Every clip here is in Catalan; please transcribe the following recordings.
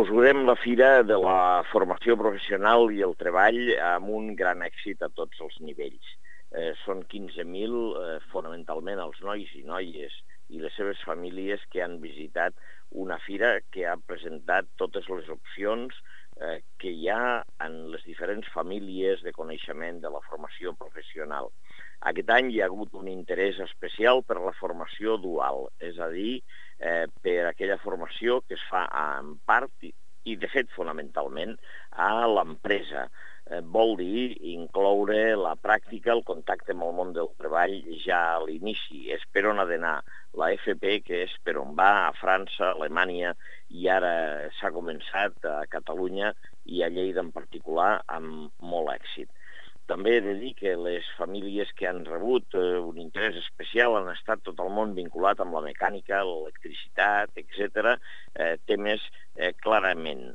Clausurem la Fira de la Formació Professional i el Treball amb un gran èxit a tots els nivells. Són 15.000, fonamentalment els nois i noies i les seves famílies que han visitat una fira que ha presentat totes les opcions que hi ha en les diferents famílies de coneixement de la formació professional. Aquest any hi ha hagut un interès especial per la formació dual, és a dir, per aquella formació que es fa en part i de fet fonamentalment a l'empresa. Vol dir incloure la pràctica, el contacte amb el món del treball ja a l'inici. És per on ha d'anar la FP, que és per on va a França, a Alemanya, i ara s'ha començat a Catalunya i a Lleida en particular amb molt èxit. També he de dir que les famílies que han rebut un interès especial han estat tot el món vinculat amb la mecànica, l'electricitat, etc. Temes clarament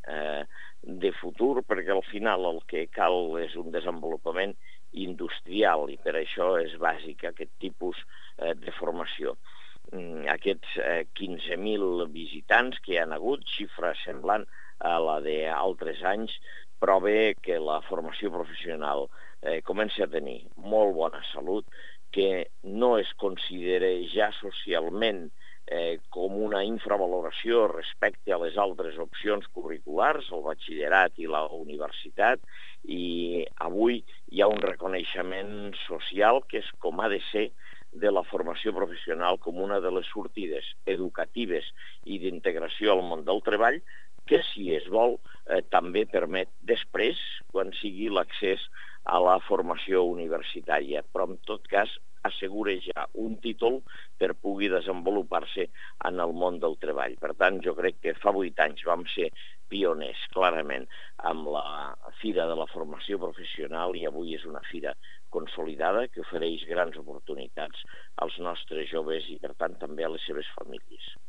de futur, perquè al final el que cal és un desenvolupament industrial i per això és bàsic aquest tipus de formació. Aquests 15.000 visitants que hi han hagut, xifra semblant a la d'altres anys, prova que la formació professional comença a tenir molt bona salut, que no es considera ja socialment com una infravaloració respecte a les altres opcions curriculars, el batxillerat i la universitat, i avui hi ha un reconeixement social que és com ha de ser de la formació professional com una de les sortides educatives i d'integració al món del treball, que si es vol també permet després, quan sigui l'accés a la formació universitària, però en tot cas assegura ja un títol per pugui desenvolupar-se en el món del treball. Per tant, jo crec que fa 8 anys vam ser pioners clarament amb la Fira de la Formació Professional i avui és una fira consolidada que ofereix grans oportunitats als nostres joves i, per tant, també a les seves famílies.